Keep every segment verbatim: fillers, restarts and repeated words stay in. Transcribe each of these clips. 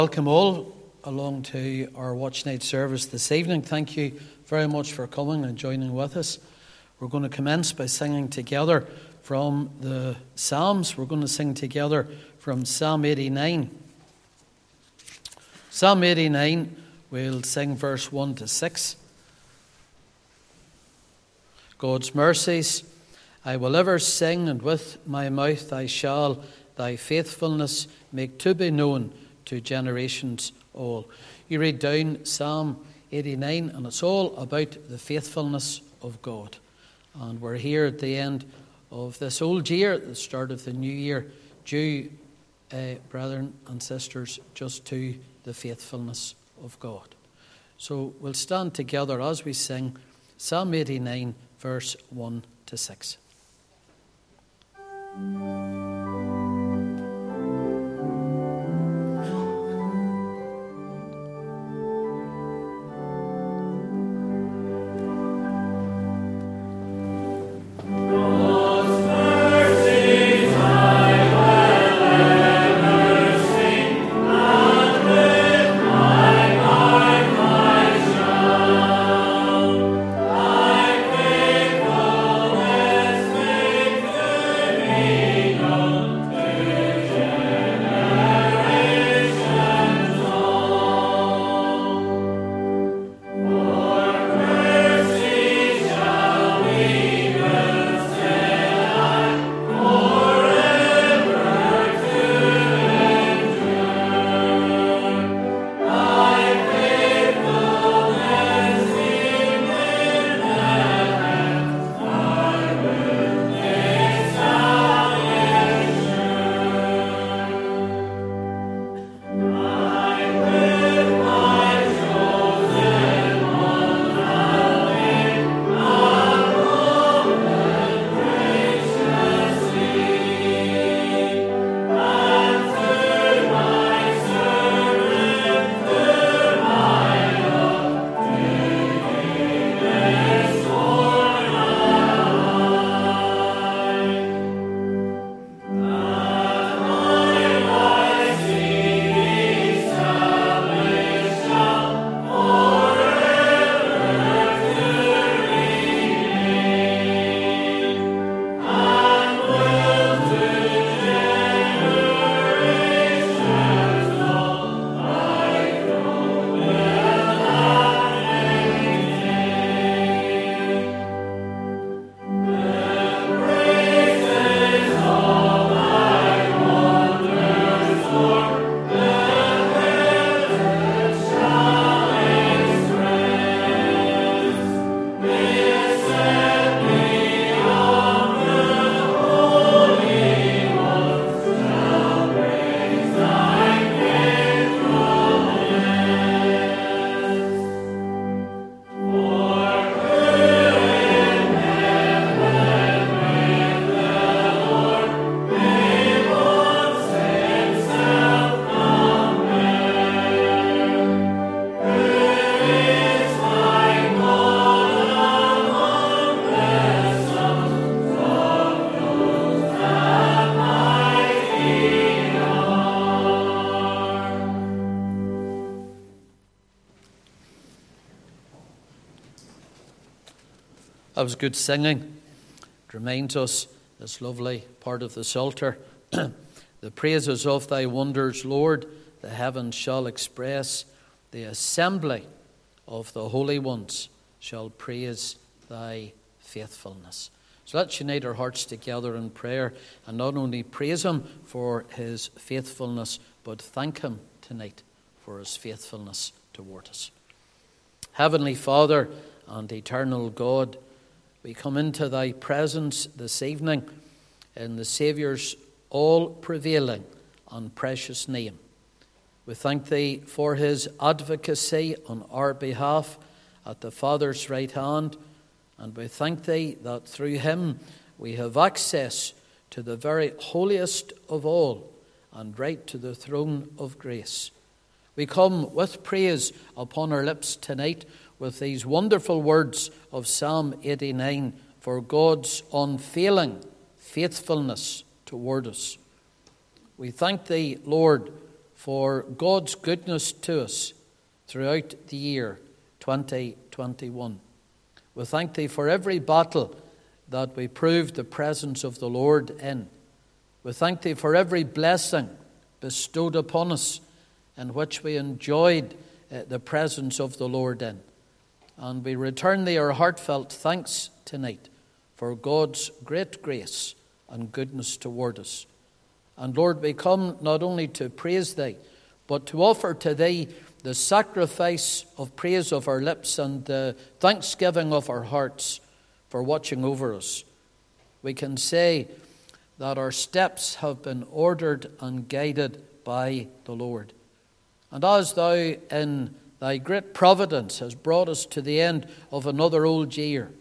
Welcome all along to our Watch Night service this evening. Thank you very much for coming and joining with us. We're going to commence by singing together from the Psalms. We're going to sing together from Psalm eighty-nine. Psalm eighty-nine, we'll sing verse one to six. God's mercies I will ever sing, and with my mouth I shall thy faithfulness make to be known to generations all. You read down Psalm eighty-nine, and it's all about the faithfulness of God. And we're here at the end of this old year, at the start of the new year, due, uh, brethren and sisters, just to the faithfulness of God. So we'll stand together as we sing Psalm eighty-nine, verse one to six. That was good singing. It reminds us, this lovely part of the Psalter, the praises of thy wonders, Lord, the heavens shall express, the assembly of the holy ones shall praise thy faithfulness. So let's unite our hearts together in prayer and not only praise him for his faithfulness, but thank him tonight for his faithfulness toward us. Heavenly Father and eternal God, we come into thy presence this evening in the Saviour's all-prevailing and precious name. We thank thee for his advocacy on our behalf at the Father's right hand, and we thank thee that through him we have access to the very holiest of all and right to the throne of grace. We come with praise upon our lips tonight with these wonderful words of Psalm eighty-nine for God's unfailing faithfulness toward us. We thank thee, Lord, for God's goodness to us throughout the year twenty twenty-one. We thank Thee for every battle that we proved the presence of the Lord in. We thank Thee for every blessing bestowed upon us in which we enjoyed uh, the presence of the Lord in. And we return Thee our heartfelt thanks tonight for God's great grace and goodness toward us. And Lord, we come not only to praise Thee, but to offer to Thee the sacrifice of praise of our lips and the thanksgiving of our hearts for watching over us. We can say that our steps have been ordered and guided by the Lord. And as Thou in Thy great providence has brought us to the end of another old year,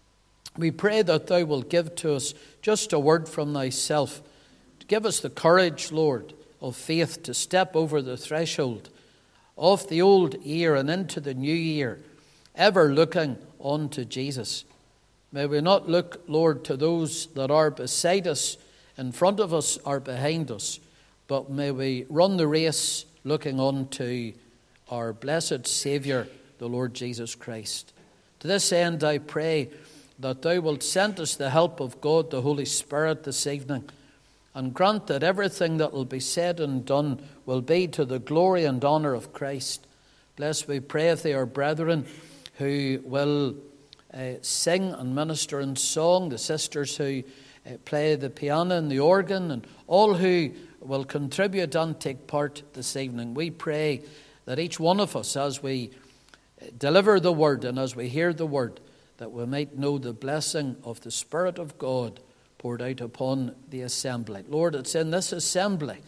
we pray that Thou will give to us just a word from Thyself, to give us the courage, Lord, of faith to step over the threshold of the old year and into the new year, ever looking on to Jesus. May we not look, Lord, to those that are beside us, in front of us, or behind us, but may we run the race looking on to our blessed Saviour, the Lord Jesus Christ. To this end, I pray that Thou wilt send us the help of God, the Holy Spirit, this evening, and grant that everything that will be said and done will be to the glory and honour of Christ. Bless, we pray, if they are brethren who will uh, sing and minister in song, the sisters who uh, play the piano and the organ, and all who will contribute and take part this evening. We pray that each one of us, as we deliver the word and as we hear the word, that we might know the blessing of the Spirit of God poured out upon the assembly. Lord, it's in this assembly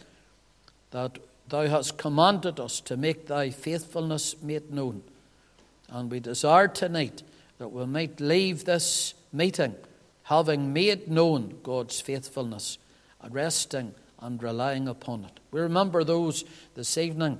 that Thou hast commanded us to make Thy faithfulness made known. And we desire tonight that we might leave this meeting having made known God's faithfulness, and resting and relying upon it. We remember those this evening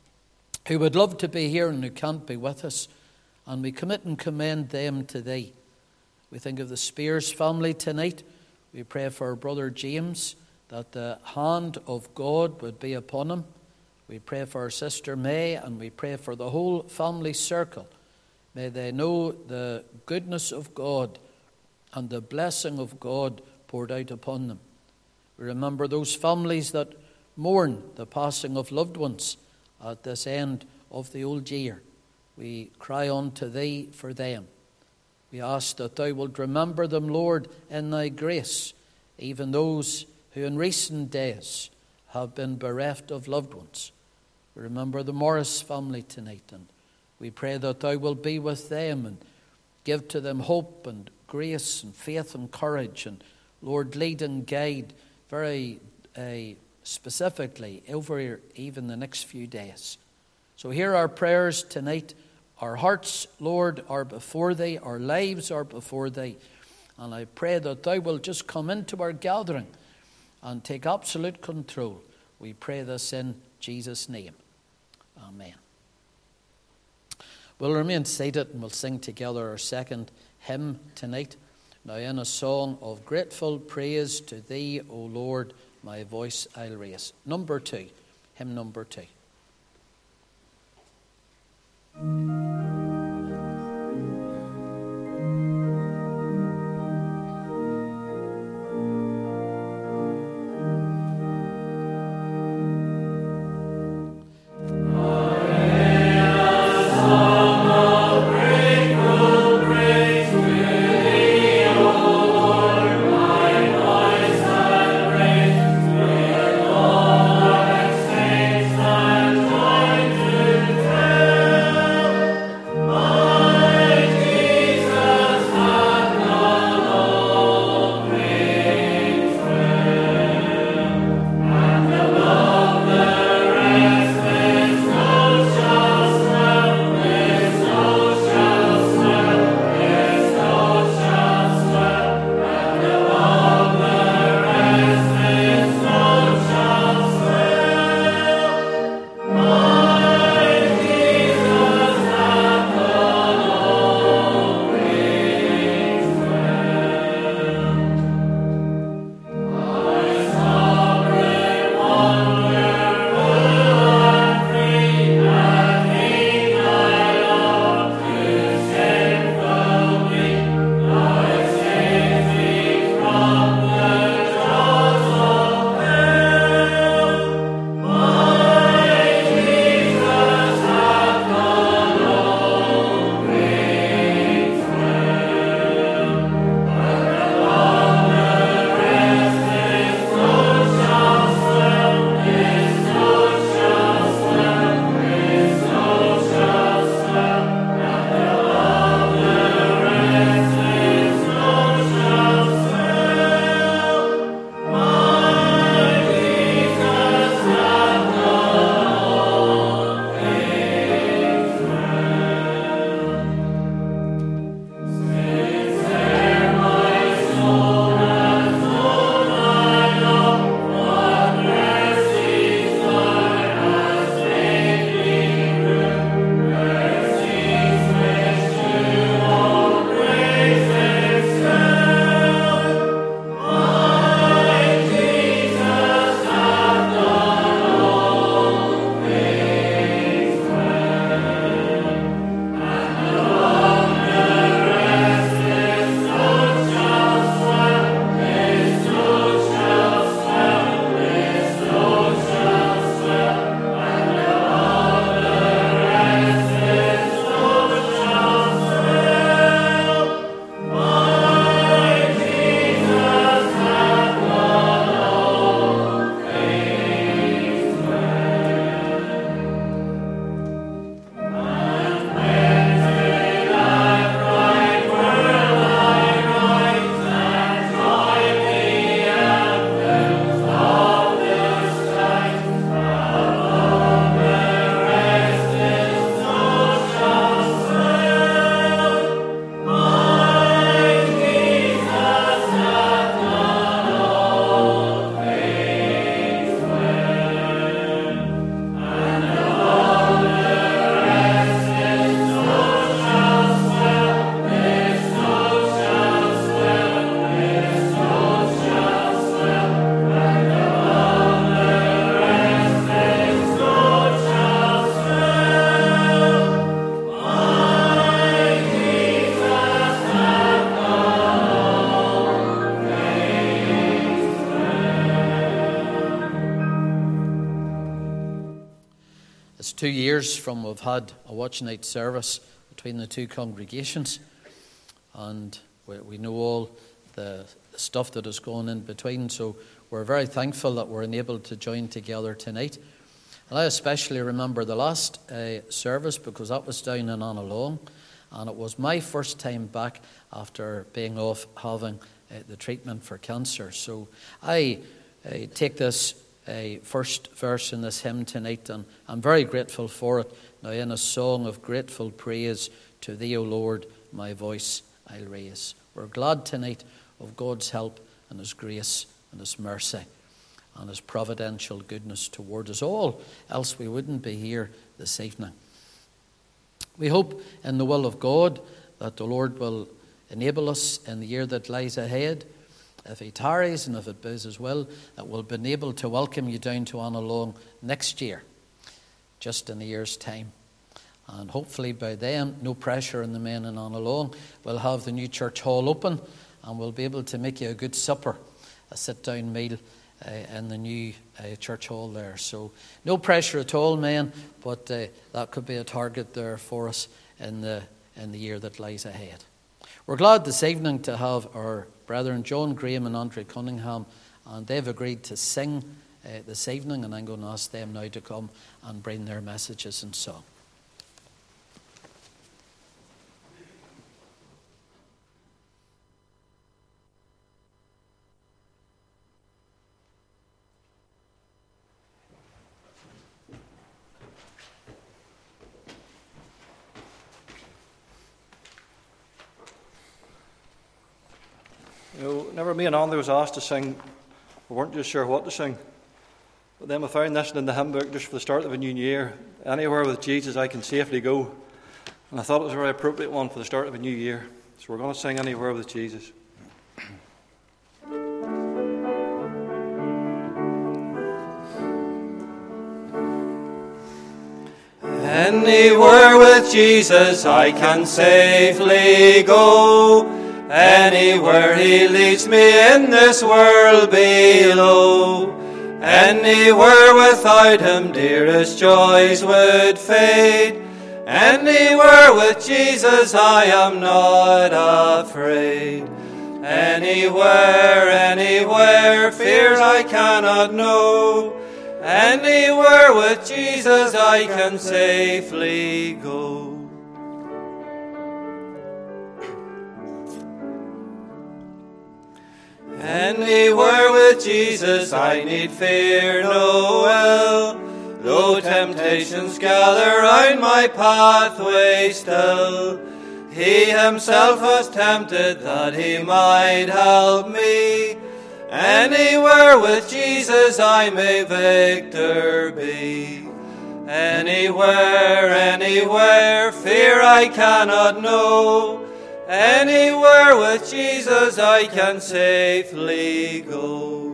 who would love to be here and who can't be with us, and we commit and commend them to Thee. We think of the Spears family tonight. We pray for our brother James, that the hand of God would be upon him. We pray for our sister May, and we pray for the whole family circle. May they know the goodness of God and the blessing of God poured out upon them. We remember those families that mourn the passing of loved ones at this end of the old year. We cry unto Thee for them. We ask that Thou wilt remember them, Lord, in Thy grace, even those who in recent days have been bereft of loved ones. We remember the Morris family tonight, and we pray that Thou wilt be with them and give to them hope and grace and faith and courage, and Lord, lead and guide very uh, specifically over even the next few days. So hear our prayers tonight. Our hearts, Lord, are before Thee. Our lives are before Thee. And I pray that Thou will just come into our gathering and take absolute control. We pray this in Jesus' name. Amen. We'll remain seated and we'll sing together our second hymn tonight. Now in a song of grateful praise to Thee, O Lord, my voice I'll raise. Number two, hymn number two. Thanks, two years from we've had a watch night service between the two congregations, and we, we know all the stuff that is going in between, so we're very thankful that we're enabled to join together tonight. And I especially remember the last uh, service because that was down in Annalong, and it was my first time back after being off having uh, the treatment for cancer. So I uh, take this uh, first verse in this hymn tonight, and I'm very grateful for it. Now in a song of grateful praise, to thee, O Lord, my voice I'll raise. We're glad tonight of God's help and his grace and his mercy and his providential goodness toward us all, else we wouldn't be here this evening. We hope in the will of God that the Lord will enable us in the year that lies ahead, if he tarries and if it be his will, that we'll be able to welcome you down to Annalong next year, just in a year's time. And hopefully by then, no pressure on the men in Annalong, we'll have the new church hall open and we'll be able to make you a good supper, a sit-down meal uh, in the new uh, church hall there. So no pressure at all, men, but uh, that could be a target there for us in the in the year that lies ahead. We're glad this evening to have our brethren John Graham and Andre Cunningham, and they've agreed to sing uh, this evening, and I'm going to ask them now to come and bring their messages in song. You know, whenever me and Andy was asked to sing, we weren't just sure what to sing. But then we found this in the hymn book just for the start of a new year. Anywhere with Jesus I can safely go. And I thought it was a very appropriate one for the start of a new year. So we're going to sing Anywhere with Jesus. Anywhere with Jesus I can safely go. Anywhere he leads me in this world below. Anywhere without him dearest joys would fade. Anywhere with Jesus I am not afraid. Anywhere, anywhere, fears I cannot know. Anywhere with Jesus I can safely go. Anywhere with Jesus I need fear no ill. Though temptations gather round my pathway still, he himself was tempted that he might help me. Anywhere with Jesus I may victor be. Anywhere, anywhere, fear I cannot know. Anywhere with Jesus I can safely go.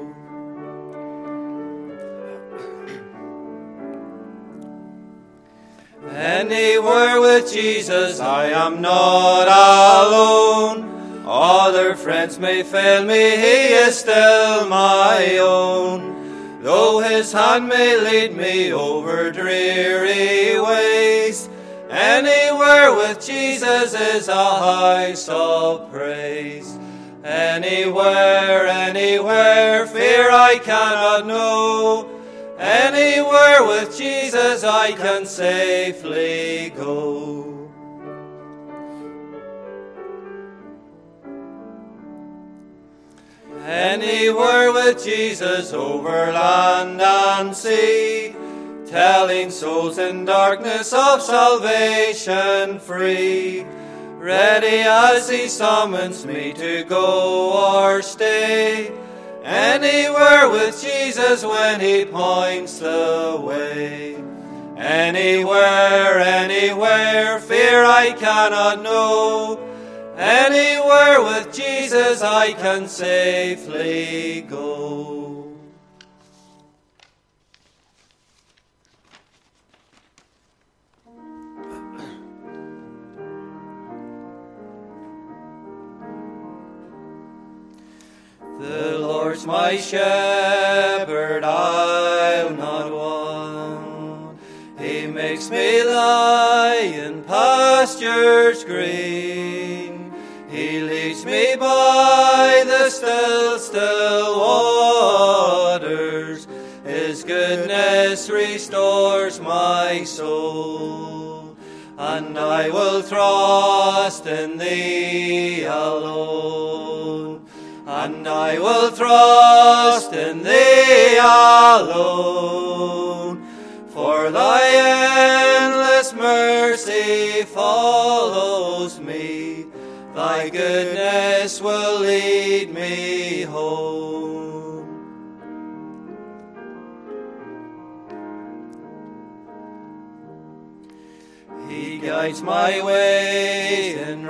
Anywhere with Jesus I am not alone. Other friends may fail me, he is still my own. Though his hand may lead me over dreary ways, anywhere with Jesus is a house of praise. Anywhere, anywhere, fear I cannot know. Anywhere with Jesus I can safely go. Anywhere with Jesus over land and sea, telling souls in darkness of salvation free. Ready as he summons me to go or stay. Anywhere with Jesus when he points the way. Anywhere, anywhere, fear I cannot know. Anywhere with Jesus I can safely go. The Lord's my shepherd, I'll not want. He makes makes me lie in pastures green. He leads me by the still, still waters. His goodness restores my soul, and I will trust in Thee alone. And I will trust in Thee alone, for Thy endless mercy follows me. Thy goodness will lead me home. He guides my way in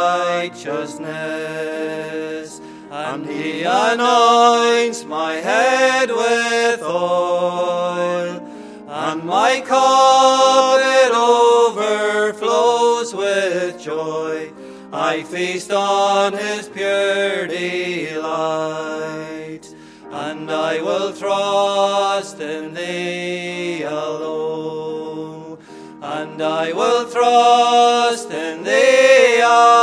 righteousness, and He anoints my head with oil, and my cup it overflows with joy. I feast on His pure delight, and I will trust in Thee alone. And I will trust in Thee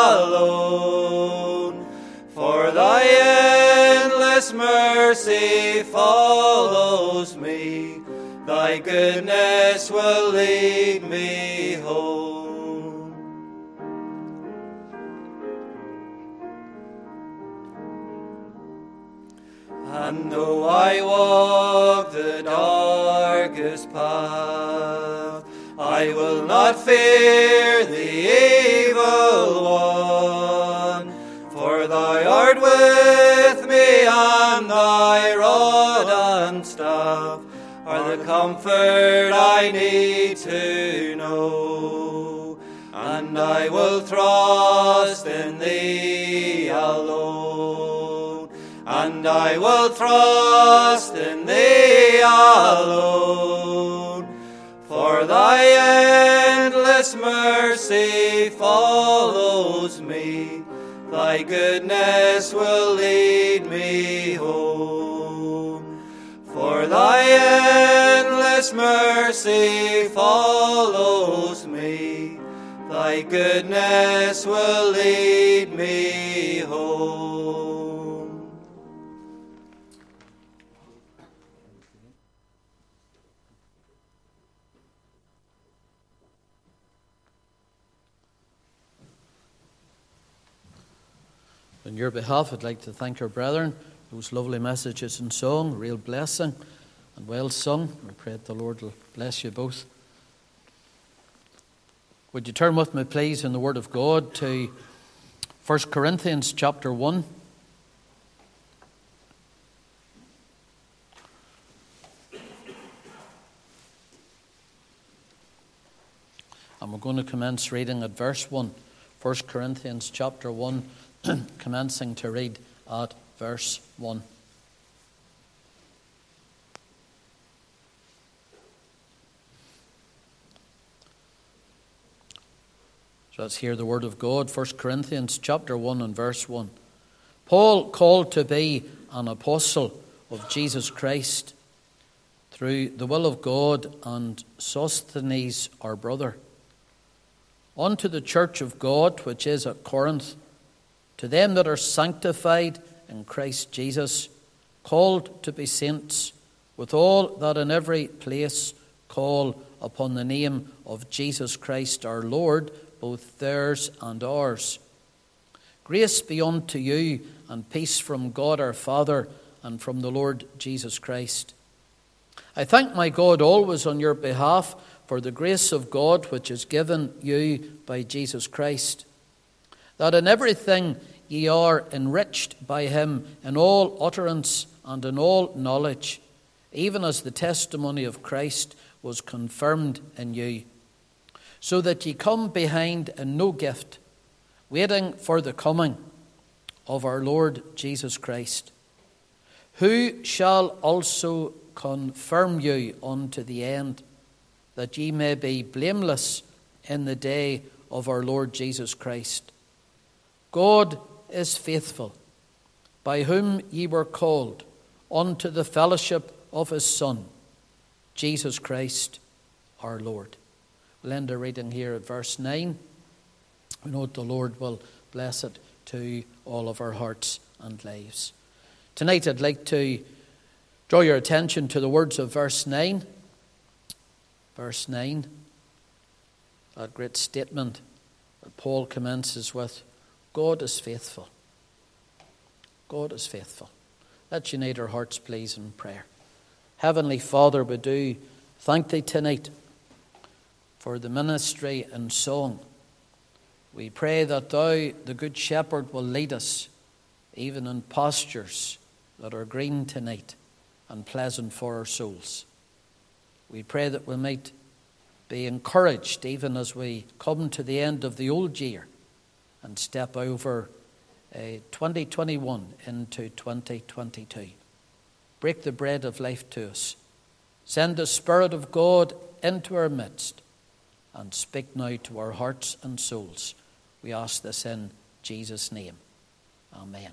alone, for Thy endless mercy follows me. Thy goodness will lead me home. And though I walk the darkest path, I will not fear the evil one, for Thou art with me, and Thy rod and staff are the comfort I need to know. And I will trust in Thee alone, and I will trust in Thee alone, for Thy endless mercy follows me. Thy goodness will lead me home. For Thy endless mercy follows me. Thy goodness will lead me home. On your behalf, I'd like to thank our brethren. Those lovely messages and song, real blessing and well sung. We pray that the Lord will bless you both. Would you turn with me, please, in the Word of God to First Corinthians chapter one. And we're going to commence reading at verse one. First Corinthians chapter one, commencing to read at verse one. So let's hear the word of God. First Corinthians chapter one and verse one. Paul, called to be an apostle of Jesus Christ through the will of God, and Sosthenes our brother, unto the church of God which is at Corinth, to them that are sanctified in Christ Jesus, called to be saints, with all that in every place call upon the name of Jesus Christ our Lord, both theirs and ours. Grace be unto you, and peace from God our Father, and from the Lord Jesus Christ. I thank my God always on your behalf for the grace of God which is given you by Jesus Christ, that in everything ye are enriched by him in all utterance and in all knowledge, even as the testimony of Christ was confirmed in you, so that ye come behind in no gift, waiting for the coming of our Lord Jesus Christ, who shall also confirm you unto the end, that ye may be blameless in the day of our Lord Jesus Christ. God is faithful, by whom ye were called unto the fellowship of his Son, Jesus Christ our Lord. We'll end our reading here at verse nine. We know that the Lord will bless it to all of our hearts and lives. Tonight I'd like to draw your attention to the words of verse nine. Verse nine, that great statement that Paul commences with, God is faithful. God is faithful. Let's unite our hearts, please, in prayer. Heavenly Father, we do thank Thee tonight for the ministry and song. We pray that Thou, the Good Shepherd, will lead us even in pastures that are green tonight and pleasant for our souls. We pray that we might be encouraged even as we come to the end of the old year and step over uh, twenty twenty-one into twenty twenty-two. Break the bread of life to us. Send the Spirit of God into our midst and speak now to our hearts and souls. We ask this in Jesus' name. Amen.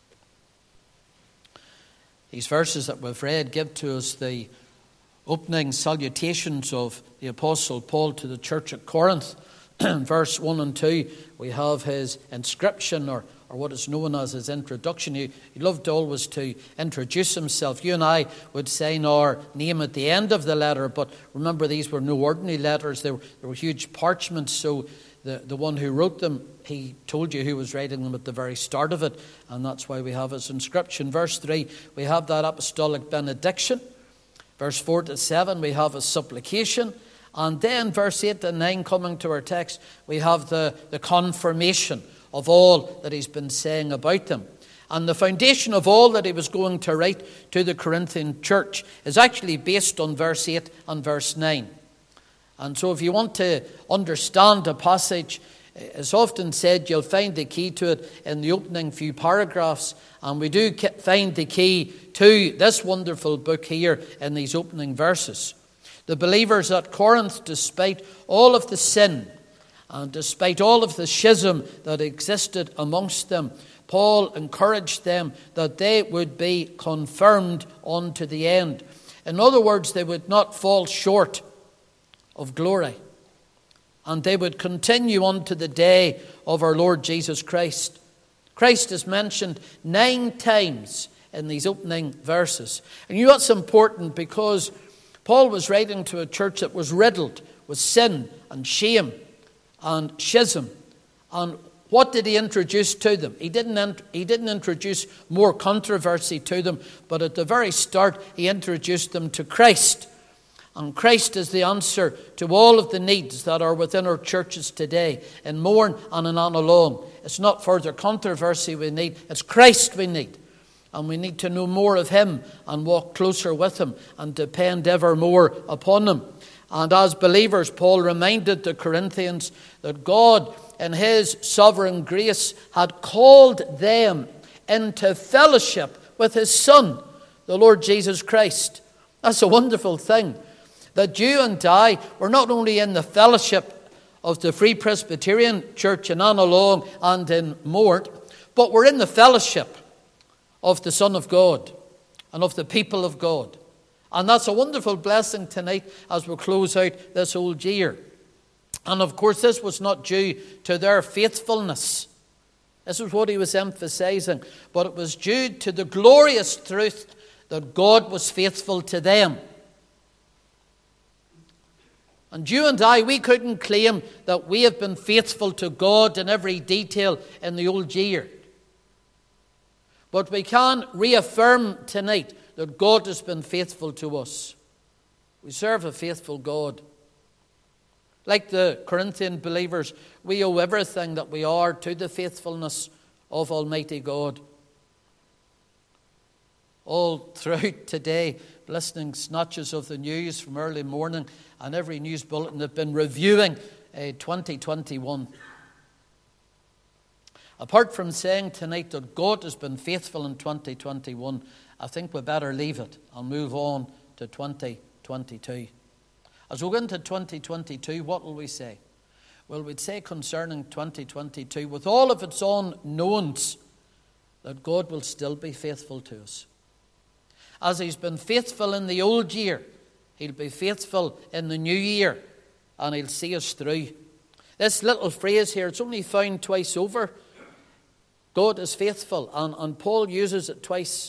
These verses that we've read give to us the opening salutations of the Apostle Paul to the church at Corinth. Verse one and two, we have his inscription, or, or what is known as his introduction. He, he loved always to introduce himself. You and I would sign our name at the end of the letter, but remember, these were no ordinary letters. They were, they were huge parchments, so the, the one who wrote them, he told you who was writing them at the very start of it, and that's why we have his inscription. Verse three, we have that apostolic benediction. Verse four to seven, we have a supplication. And then verse eight and nine, coming to our text, we have the, the confirmation of all that he's been saying about them. And the foundation of all that he was going to write to the Corinthian church is actually based on verse eight and verse nine. And so if you want to understand a passage, as often said, you'll find the key to it in the opening few paragraphs. And we do find the key to this wonderful book here in these opening verses. The believers at Corinth, despite all of the sin and despite all of the schism that existed amongst them, Paul encouraged them that they would be confirmed unto the end. In other words, they would not fall short of glory. And they would continue on to the day of our Lord Jesus Christ. Christ is mentioned nine times in these opening verses. And you know what's important? Because Paul was writing to a church that was riddled with sin and shame and schism. And what did he introduce to them? He didn't, he didn't introduce more controversy to them, but at the very start he introduced them to Christ. And Christ is the answer to all of the needs that are within our churches today, in Mourne and in Annalone. It's not further controversy we need, it's Christ we need. And we need to know more of him and walk closer with him and depend ever more upon him. And as believers, Paul reminded the Corinthians that God, in his sovereign grace, had called them into fellowship with his Son, the Lord Jesus Christ. That's a wonderful thing. That you and I were not only in the fellowship of the Free Presbyterian Church in Annalone and in Mourne, but we're in the fellowship of the Son of God and of the people of God. And that's a wonderful blessing tonight as we close out this old year. And of course, this was not due to their faithfulness. This is what he was emphasizing. But it was due to the glorious truth that God was faithful to them. And you and I, we couldn't claim that we have been faithful to God in every detail in the old year. But we can reaffirm tonight that God has been faithful to us. We serve a faithful God. Like the Corinthian believers, we owe everything that we are to the faithfulness of Almighty God. All throughout today, listening snatches of the news from early morning, and every news bulletin have been reviewing uh, twenty twenty-one. Apart from saying tonight that God has been faithful in twenty twenty-one, I think we better leave it and move on to twenty twenty-two. As we go into twenty twenty-two, what will we say? Well, we'd say concerning twenty twenty-two, with all of its unknowns, that God will still be faithful to us. As he's been faithful in the old year, he'll be faithful in the new year. and he'll see us through. This little phrase here, it's only found twice over. God is faithful, and, and Paul uses it twice.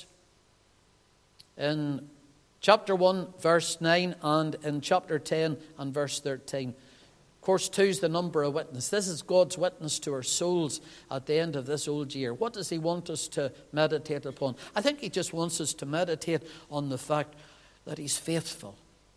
In chapter one, verse nine, and in chapter ten and verse thirteen. Of course, two is the number of witness. This is God's witness to our souls at the end of this old year. What does he want us to meditate upon? I think he just wants us to meditate on the fact that he's faithful.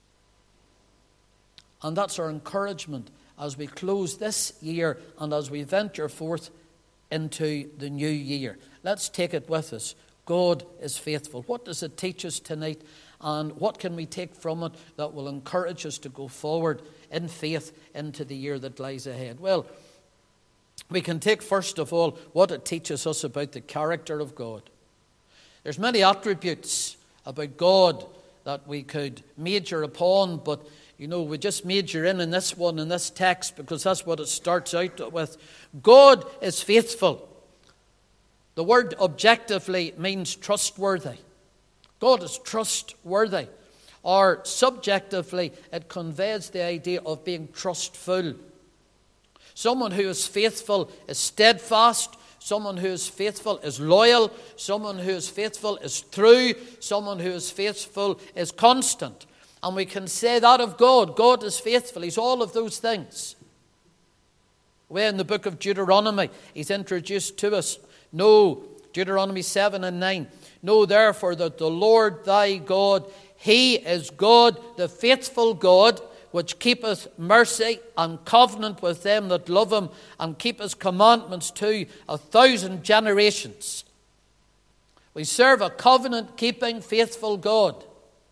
And that's our encouragement as we close this year and as we venture forth into the new year. Let's take it with us. God is faithful. What does it teach us tonight? And what can we take from it that will encourage us to go forward in faith into the year that lies ahead? Well, we can take first of all what it teaches us about the character of God. There's many attributes about God that we could major upon, but you know, we just major in in this one, in this text, because that's what it starts out with. God is faithful. The word objectively means trustworthy. God is trustworthy. Or subjectively, it conveys the idea of being trustful. Someone who is faithful is steadfast. Someone who is faithful is loyal. Someone who is faithful is true. Someone who is faithful is constant. And we can say that of God. God is faithful. He's all of those things. Where in the book of Deuteronomy, he's introduced to us. Know, Deuteronomy seven and nine. Know therefore that the Lord thy God, he is God, the faithful God, which keepeth mercy and covenant with them that love him, and keep his commandments to a thousand generations. We serve a covenant-keeping, faithful God.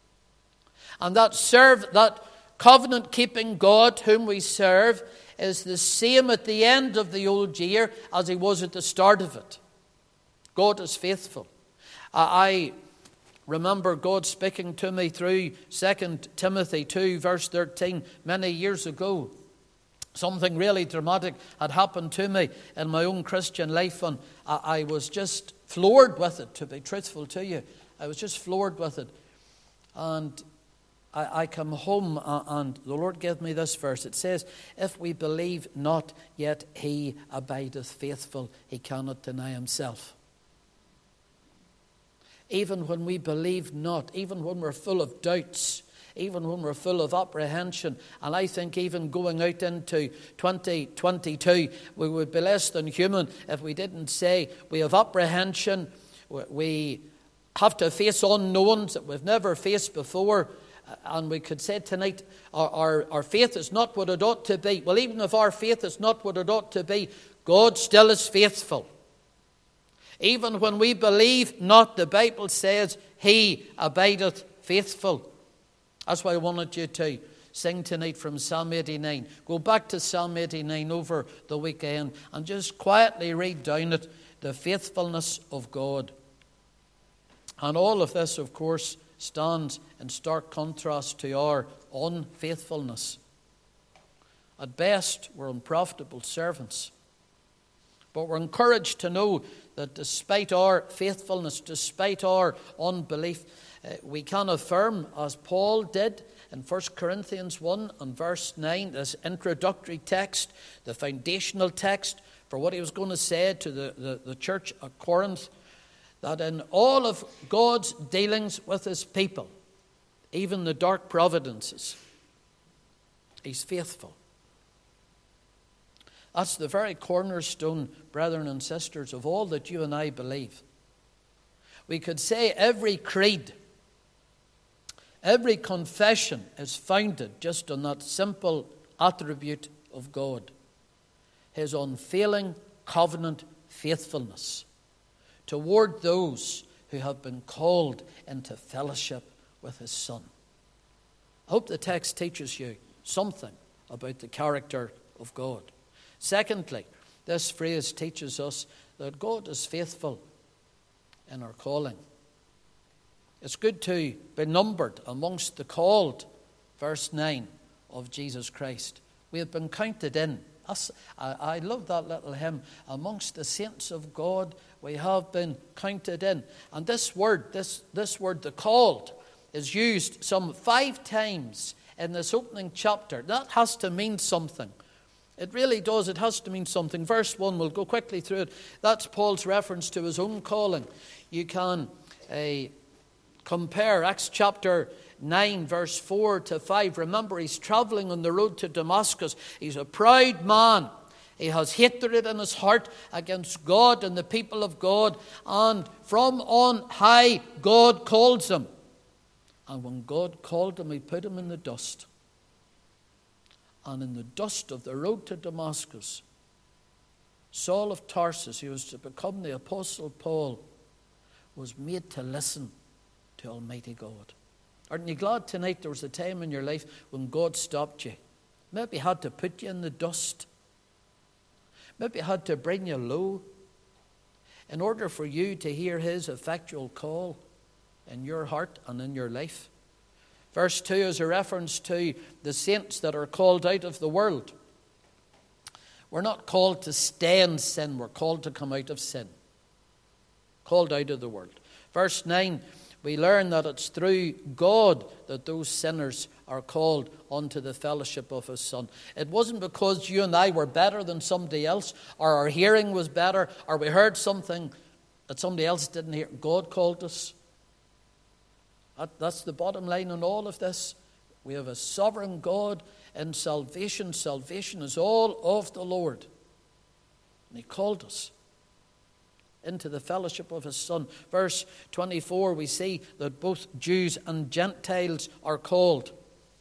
And that serve that covenant-keeping God whom we serve is the same at the end of the old year as he was at the start of it. God is faithful. I remember God speaking to me through Second Timothy two, verse thirteen, many years ago. Something really dramatic had happened to me in my own Christian life, and I was just floored with it, to be truthful to you. I was just floored with it. And I, I come home, uh, and the Lord gave me this verse. It says, if we believe not, yet he abideth faithful. He cannot deny himself. Even when we believe not, even when we're full of doubts, even when we're full of apprehension, and I think even going out into twenty twenty-two, we would be less than human if we didn't say we have apprehension, we have to face unknowns that we've never faced before, and we could say tonight our, our, our faith is not what it ought to be. Well, even if our faith is not what it ought to be, God still is faithful. Even when we believe not, the Bible says, he abideth faithful. That's why I wanted you to sing tonight from Psalm eighty-nine. Go back to Psalm eighty-nine over the weekend and just quietly read down it, the faithfulness of God. And all of this, of course, stands in stark contrast to our unfaithfulness. At best, we're unprofitable servants. But we're encouraged to know that despite our faithfulness, despite our unbelief, uh, we can affirm, as Paul did in First Corinthians one and verse nine, this introductory text, the foundational text for what he was going to say to the, the, the church at Corinth, that in all of God's dealings with his people, even the dark providences, he's faithful. That's the very cornerstone, brethren and sisters, of all that you and I believe. We could say every creed, every confession is founded just on that simple attribute of God. His unfailing covenant faithfulness toward those who have been called into fellowship with his Son. I hope the text teaches you something about the character of God. Secondly, this phrase teaches us that God is faithful in our calling. It's good to be numbered amongst the called, verse nine, of Jesus Christ. We have been counted in. I, I love that little hymn. Amongst the saints of God, we have been counted in. And this word, this, this word, the called, is used some five times in this opening chapter. That has to mean something. It really does. It has to mean something. Verse one, we'll go quickly through it. That's Paul's reference to his own calling. You can uh, compare Acts chapter nine, verse four to five. Remember, he's traveling on the road to Damascus. He's a proud man. He has hatred in his heart against God and the people of God. And from on high, God calls him. And when God called him, he put him in the dust. And in the dust of the road to Damascus, Saul of Tarsus, who was to become the Apostle Paul, was made to listen to Almighty God. Aren't you glad tonight there was a time in your life when God stopped you? Maybe had to put you in the dust. Maybe had to bring you low in order for you to hear his effectual call in your heart and in your life. Verse two is a reference to the saints that are called out of the world. We're not called to stay in sin. We're called to come out of sin. Called out of the world. Verse nine, we learn that it's through God that those sinners are called unto the fellowship of his Son. It wasn't because you and I were better than somebody else, or our hearing was better, or we heard something that somebody else didn't hear. God called us. That, that's the bottom line in all of this. We have a sovereign God in salvation. Salvation is all of the Lord. And he called us into the fellowship of his Son. Verse twenty-four, we see that both Jews and Gentiles are called.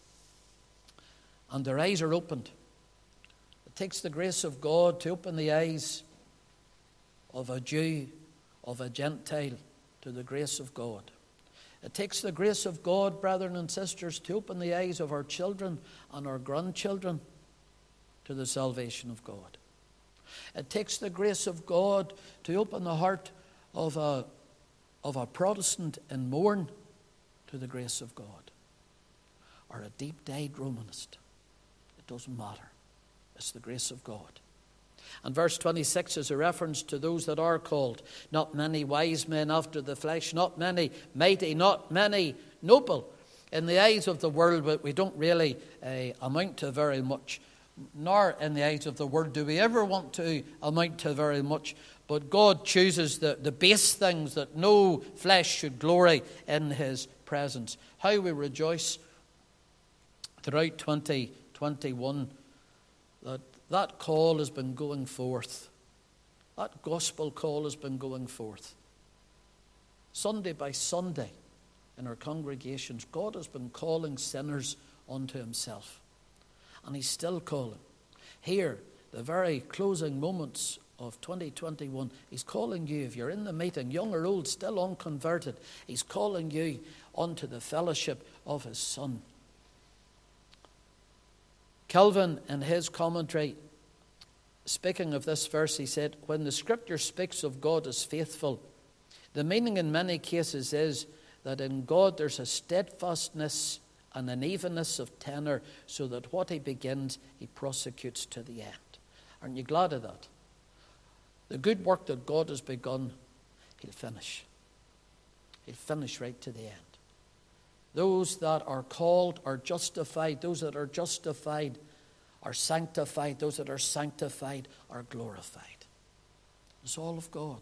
And their eyes are opened. It takes the grace of God to open the eyes of a Jew, of a Gentile, to the grace of God. It takes the grace of God, brethren and sisters, to open the eyes of our children and our grandchildren to the salvation of God. It takes the grace of God to open the heart of a, of a Protestant in Mourne to the grace of God. Or a deep-dyed Romanist. It doesn't matter. It's the grace of God. And verse twenty-six is a reference to those that are called. Not many wise men after the flesh, not many mighty, not many noble. In the eyes of the world, but we don't really uh, amount to very much. Nor in the eyes of the world do we ever want to amount to very much. But God chooses the, the base things that no flesh should glory in his presence. How we rejoice throughout twenty twenty-one that that call has been going forth. That gospel call has been going forth. Sunday by Sunday in our congregations, God has been calling sinners unto himself. And he's still calling. Here, the very closing moments of twenty twenty-one, he's calling you, if you're in the meeting, young or old, still unconverted, he's calling you unto the fellowship of his Son. Calvin, in his commentary, speaking of this verse, he said, when the scripture speaks of God as faithful, the meaning in many cases is that in God there's a steadfastness and an evenness of tenor, so that what he begins, he prosecutes to the end. Aren't you glad of that? The good work that God has begun, he'll finish. He'll finish right to the end. Those that are called are justified. Those that are justified are sanctified. Those that are sanctified are glorified. It's all of God.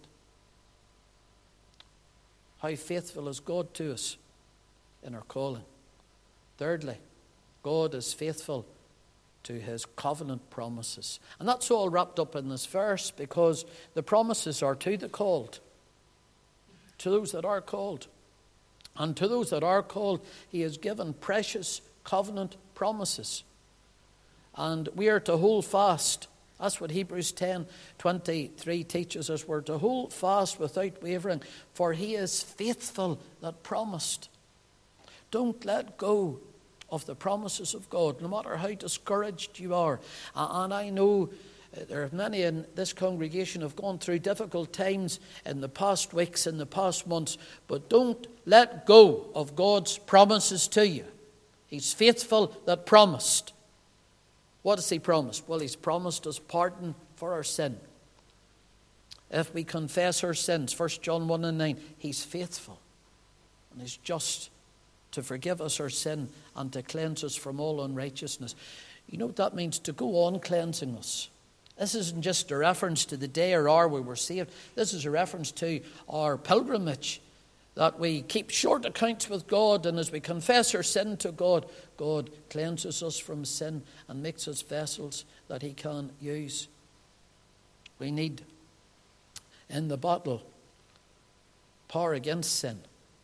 How faithful is God to us in our calling? Thirdly, God is faithful to his covenant promises. And that's all wrapped up in this verse, because the promises are to the called, to those that are called. And to those that are called, he has given precious covenant promises. And we are to hold fast. That's what Hebrews ten twenty-three teaches us. We're to hold fast without wavering, for he is faithful that promised. Don't let go of the promises of God, no matter how discouraged you are. And I know there are many in this congregation who have gone through difficult times in the past weeks, in the past months, but don't let go of God's promises to you. He's faithful that promised. What has he promised? Well, he's promised us pardon for our sin. If we confess our sins, First John one and nine, he's faithful and he's just to forgive us our sin, and to cleanse us from all unrighteousness. You know what that means? To go on cleansing us. This isn't just a reference to the day or hour we were saved. This is a reference to our pilgrimage, that we keep short accounts with God, and as we confess our sin to God, God cleanses us from sin and makes us vessels that he can use. We need in the battle power against sin.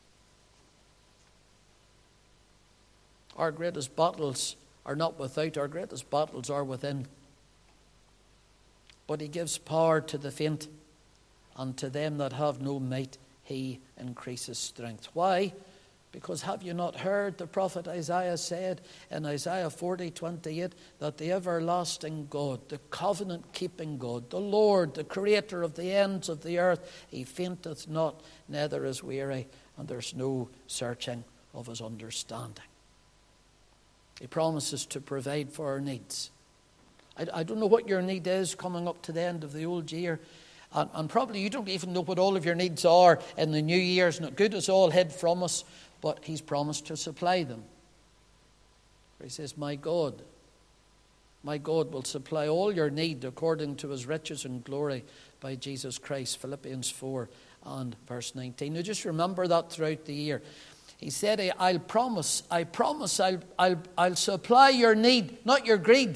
Our greatest battles are not without, our greatest battles are within. But he gives power to the faint, and to them that have no might he increases strength. Why? Because have you not heard the prophet Isaiah said in Isaiah forty twenty-eight that the everlasting God, the covenant-keeping God, the Lord, the creator of the ends of the earth, he fainteth not, neither is weary, and there's no searching of his understanding. He promises to provide for our needs. I, I don't know what your need is coming up to the end of the old year. And, and probably you don't even know what all of your needs are in the new year. It's not good, it's all hid from us. But he's promised to supply them. He says, my God, my God will supply all your need according to his riches and glory by Jesus Christ. Philippians four and verse nineteen. Now just remember that throughout the year. He said, I'll promise, I promise I'll, I'll, I'll supply your need, not your greed,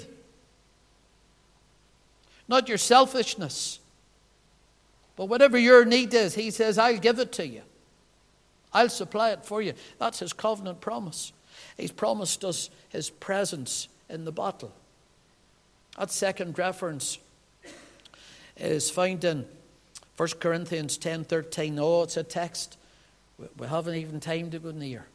not your selfishness. But whatever your need is, he says, I'll give it to you. I'll supply it for you. That's his covenant promise. He's promised us his presence in the battle. That second reference is found in First Corinthians ten thirteen. Oh, it's a text we haven't even time to go near.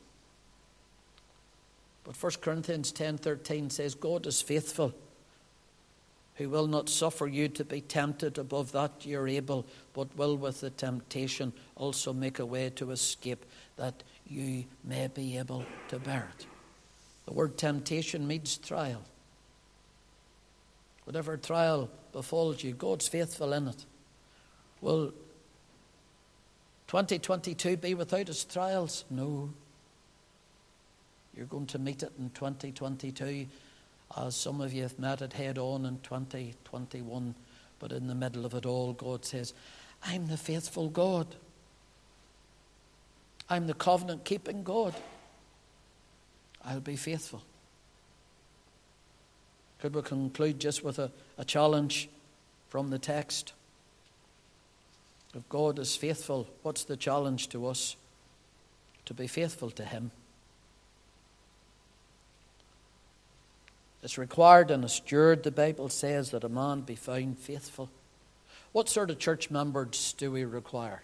But First Corinthians ten thirteen says, God is faithful, who will not suffer you to be tempted above that you're able, but will with the temptation also make a way to escape, that you may be able to bear it. The word temptation means trial. Whatever trial befalls you, God's faithful in it. Will twenty twenty-two be without its trials? No. You're going to meet it in twenty twenty-two, as some of you have met it head on in twenty twenty-one. But in the middle of it all, God says, I'm the faithful God. I'm the covenant-keeping God. I'll be faithful. Could we conclude just with a, a challenge from the text? If God is faithful, what's the challenge to us? To be faithful to him. It's required in a steward, the Bible says, that a man be found faithful. What sort of church members do we require?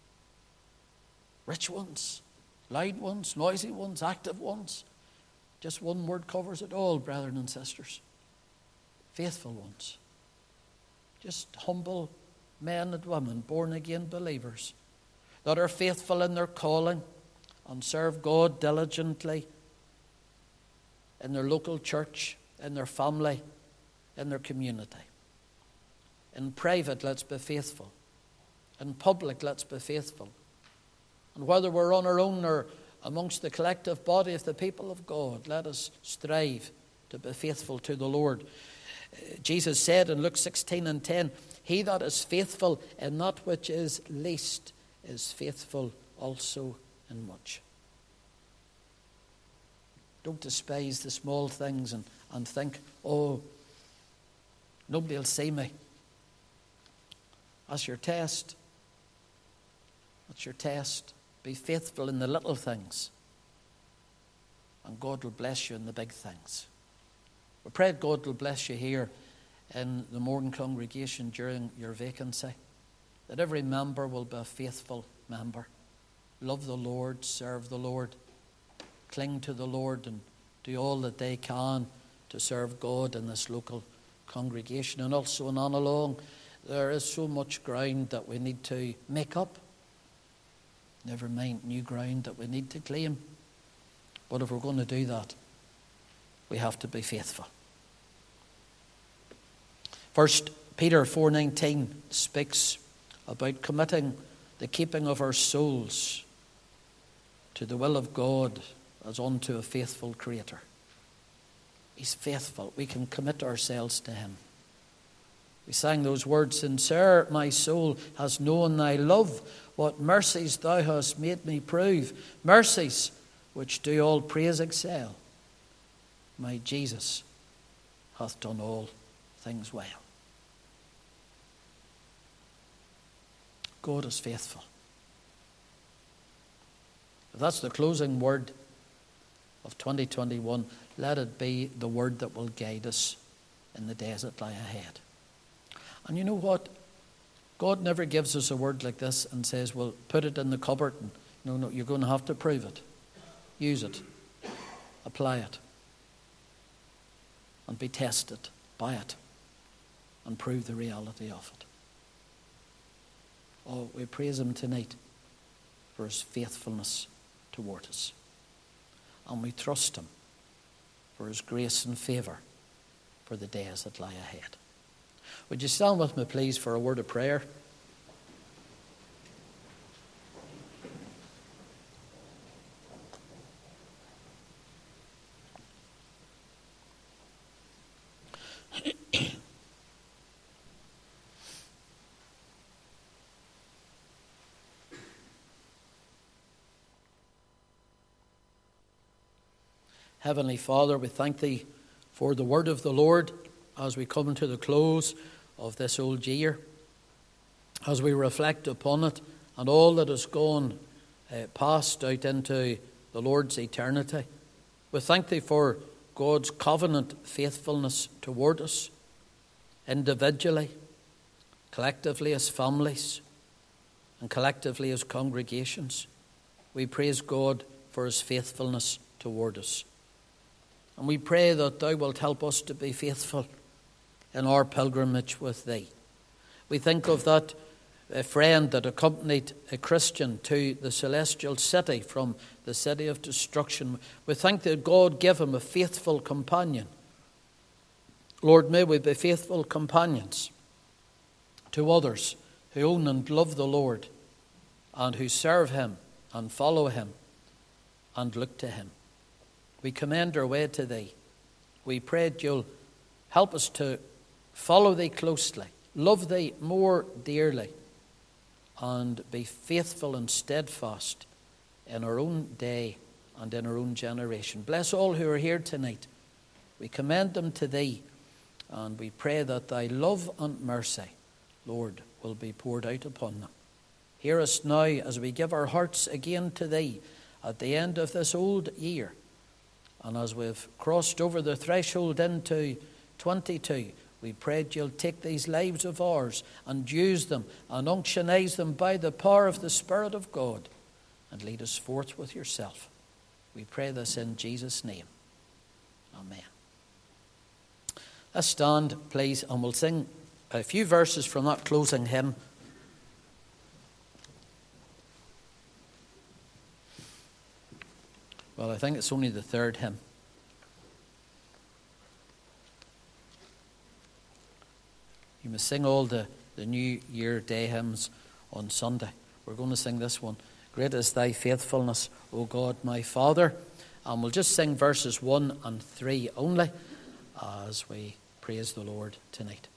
Rich ones, loud ones, noisy ones, active ones. Just one word covers it all, brethren and sisters. Faithful ones. Just humble men and women, born-again believers, that are faithful in their calling and serve God diligently in their local church, in their family, in their community. In private, let's be faithful. In public, let's be faithful. And whether we're on our own or amongst the collective body of the people of God, let us strive to be faithful to the Lord. Jesus said in Luke sixteen and ten, he that is faithful in that which is least is faithful also in much. Don't despise the small things and, and think, oh, nobody will see me. That's your test. That's your test. Be faithful in the little things, and God will bless you in the big things. We pray God will bless you here in the Morgan congregation during your vacancy, that every member will be a faithful member. Love the Lord, serve the Lord, cling to the Lord, and do all that they can to serve God in this local congregation. And also in on along, there is so much ground that we need to make up. Never mind new ground that we need to claim. But if we're going to do that, we have to be faithful. First Peter four nineteen speaks about committing the keeping of our souls to the will of God as unto a faithful Creator. He's faithful. We can commit ourselves to him. We sang those words, "Sincere my soul has known thy love. What mercies thou hast made me prove. Mercies which do all praise excel. My Jesus hath done all things well." God is faithful. If that's the closing word of twenty twenty-one, let it be the word that will guide us in the days that lie ahead. And you know what? God never gives us a word like this and says, well, put it in the cupboard. And, no, no, you're going to have to prove it. Use it. Apply it. And be tested by it. And prove the reality of it. Oh, we praise him tonight for his faithfulness toward us. And we trust him for his grace and favour for the days that lie ahead. Would you stand with me, please, for a word of prayer? Heavenly Father, we thank thee for the word of the Lord as we come to the close of this old year, as we reflect upon it and all that has gone uh, past out into the Lord's eternity. We thank thee for God's covenant faithfulness toward us, individually, collectively as families, and collectively as congregations. We praise God for his faithfulness toward us. And we pray that thou wilt help us to be faithful in our pilgrimage with thee. We think of that uh, friend that accompanied a Christian to the celestial city from the city of destruction. We thank that God gave him a faithful companion. Lord, may we be faithful companions to others who own and love the Lord and who serve him and follow him and look to him. We commend our way to thee. We pray that you'll help us to follow thee closely, love thee more dearly, and be faithful and steadfast in our own day and in our own generation. Bless all who are here tonight. We commend them to thee, and we pray that thy love and mercy, Lord, will be poured out upon them. Hear us now as we give our hearts again to thee at the end of this old year. And as we've crossed over the threshold into twenty-two, we pray that you'll take these lives of ours and use them and unctionize them by the power of the Spirit of God and lead us forth with yourself. We pray this in Jesus' name. Amen. Let's stand, please, and we'll sing a few verses from that closing hymn. Well, I think it's only the third hymn. You must sing all the, the New Year Day hymns on Sunday. We're going to sing this one. Great is thy faithfulness, O God, my Father. And we'll just sing verses one and three only as we praise the Lord tonight.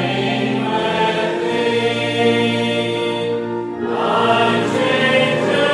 Change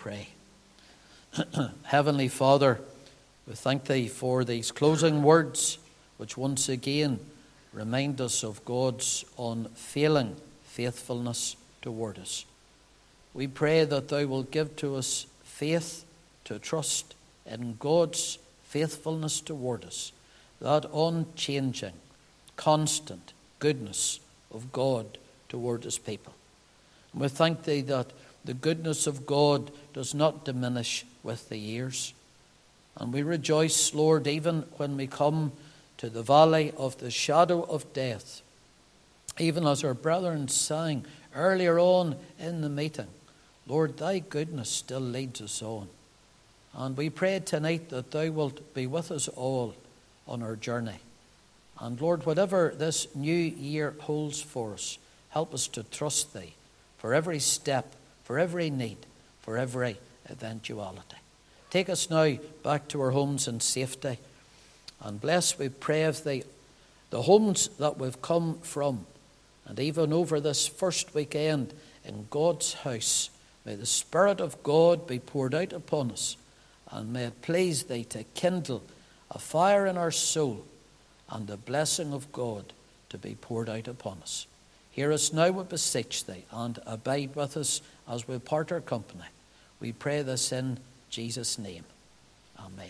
pray. Heavenly Father, we thank Thee for these closing words, which once again remind us of God's unfailing faithfulness toward us. We pray that Thou wilt give to us faith to trust in God's faithfulness toward us, that unchanging, constant goodness of God toward His people. And we thank Thee that the goodness of God does not diminish with the years. And we rejoice, Lord, even when we come to the valley of the shadow of death, even as our brethren sang earlier on in the meeting, Lord, Thy goodness still leads us on. And we pray tonight that Thou wilt be with us all on our journey. And Lord, whatever this new year holds for us, help us to trust Thee for every step, for every need, for every eventuality. Take us now back to our homes in safety. And bless, we pray of Thee, the homes that we've come from. And even over this first weekend in God's house, may the Spirit of God be poured out upon us. And may it please Thee to kindle a fire in our soul and the blessing of God to be poured out upon us. Hear us now, we beseech Thee, and abide with us as we part our company. We pray this in Jesus' name. Amen.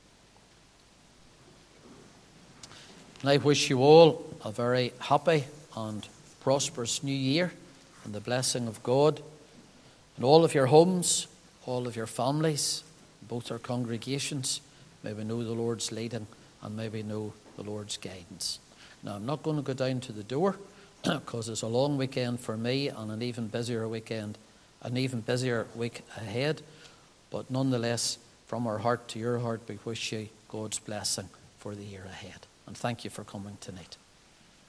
And I wish you all a very happy and prosperous new year, and the blessing of God in all of your homes, all of your families, both our congregations. May we know the Lord's leading, and may we know the Lord's guidance. Now, I'm not going to go down to the door because it's a long weekend for me and an even busier weekend, an even busier week ahead. But nonetheless, from our heart to your heart, we wish you God's blessing for the year ahead. And thank you for coming tonight.